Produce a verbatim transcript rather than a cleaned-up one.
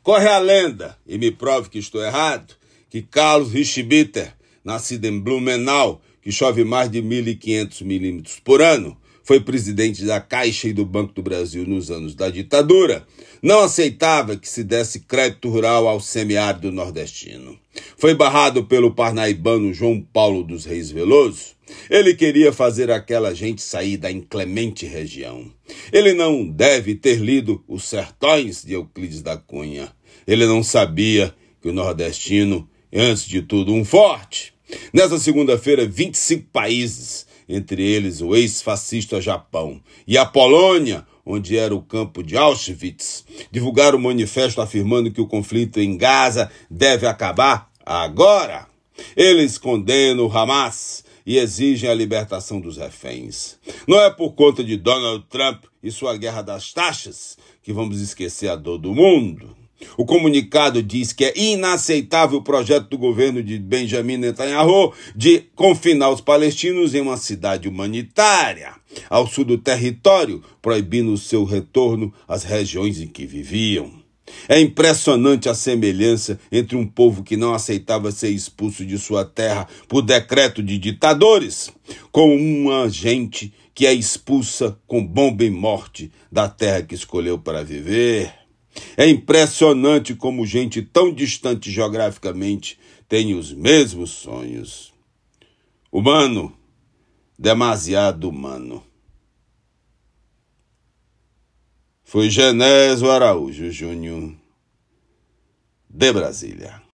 Corre a lenda, e me prove que estou errado, que Carlos Richter, nascido em Blumenau, que chove mais de mil e quinhentos milímetros por ano, foi presidente da Caixa e do Banco do Brasil nos anos da ditadura, não aceitava que se desse crédito rural ao semiárido nordestino. Foi barrado pelo parnaibano João Paulo dos Reis Veloso. Ele queria fazer aquela gente sair da inclemente região. Ele não deve ter lido Os Sertões de Euclides da Cunha. Ele não sabia que o nordestino é, antes de tudo, um forte. Nessa segunda-feira, vinte e cinco países, entre eles o ex-fascista Japão e a Polônia, onde era o campo de Auschwitz, divulgaram um manifesto afirmando que o conflito em Gaza deve acabar agora. Eles condenam o Hamas e exigem a libertação dos reféns. Não é por conta de Donald Trump e sua guerra das taxas que vamos esquecer a dor do mundo. O comunicado diz que é inaceitável o projeto do governo de Benjamin Netanyahu de confinar os palestinos em uma cidade humanitária, ao sul do território, proibindo o seu retorno às regiões em que viviam. É impressionante a semelhança entre um povo que não aceitava ser expulso de sua terra por decreto de ditadores, com uma gente que é expulsa com bomba e morte da terra que escolheu para viver. É impressionante como gente tão distante geograficamente tem os mesmos sonhos. Humano, demasiado humano. Foi Genésio Araújo Júnior, de Brasília.